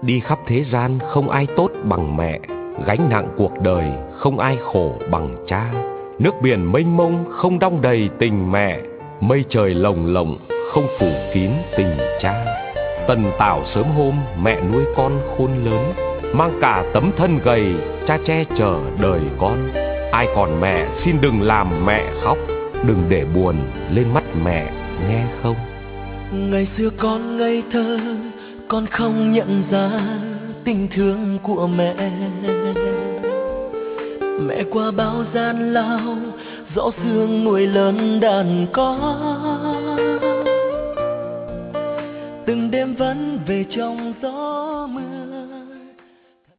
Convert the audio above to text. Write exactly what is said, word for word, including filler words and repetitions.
Đi khắp thế gian không ai tốt bằng mẹ, gánh nặng cuộc đời không ai khổ bằng cha. Nước biển mênh mông không đong đầy tình mẹ, mây trời lồng lộng không phủ kín tình cha. Tần tảo sớm hôm mẹ nuôi con khôn lớn, mang cả tấm thân gầy cha che chở đời con. Ai còn mẹ xin đừng làm mẹ khóc, đừng để buồn lên mắt mẹ nghe không. Ngày xưa con ngây thơ, con không nhận ra tình thương của mẹ. Mẹ qua bao gian lao, rõ xương nuôi lớn đàn con. Từng đêm vẫn về trong gió mưa.